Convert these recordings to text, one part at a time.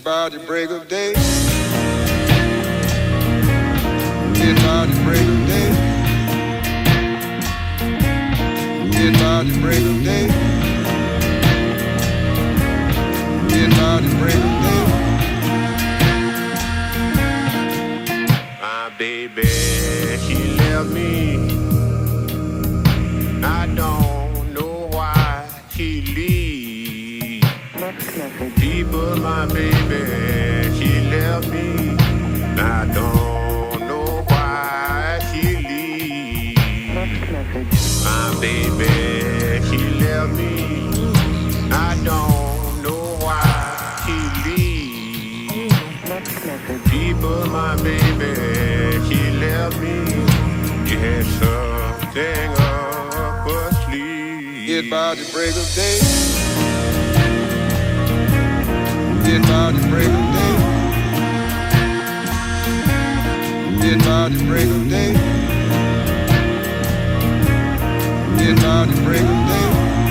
Get by the break of day. Get by the break of day. Get by the break of day. Get by the break of day. My baby, she left me. I don't know why she leave. People, my baby, she left me. I don't know why she leave. My baby, she left me. I don't know why she leave. People, my baby, she left me. She had something up her sleeve. Get by the break of day. Get by the break of day. Get by the break of day. Get by the break of day.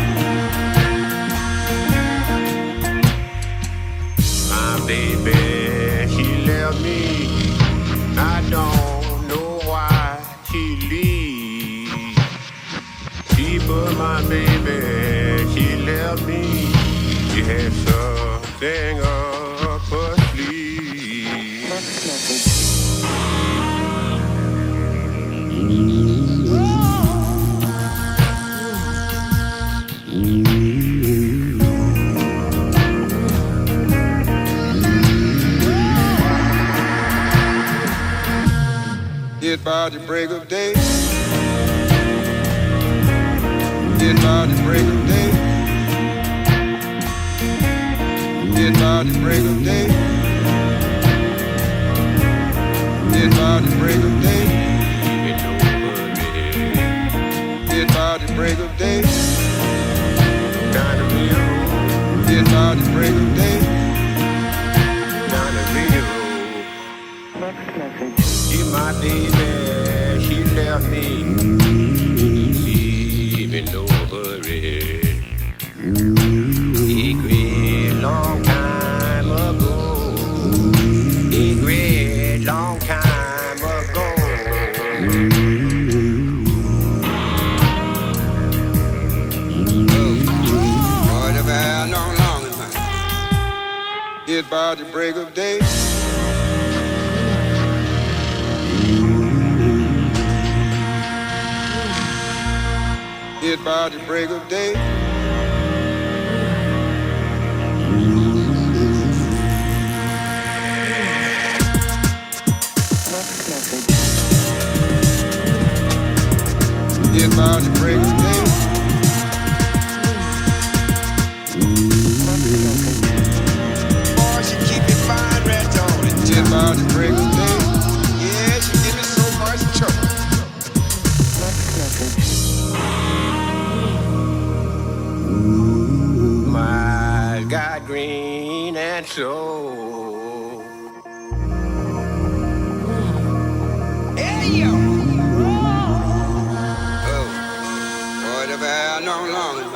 My baby, she left me. I don't know why she leave. She put my baby, she left me. She had something up her sleeve. Get by the break of day. Get by the break of day. Get by the break of day. Get by the break of day. Get by the break of day. Get by the break of day. She my baby, she left me. Leaving no hurry. A great long time ago. A great long time ago. Boy, the bell no longer man. Get by the break of day. Get by the break of day. Get by the break of day. Boy, she keep me fine red on it. Get by the break of day. Yeah, she give me so much trouble. My got green and so. Oh, boy, the bell no longer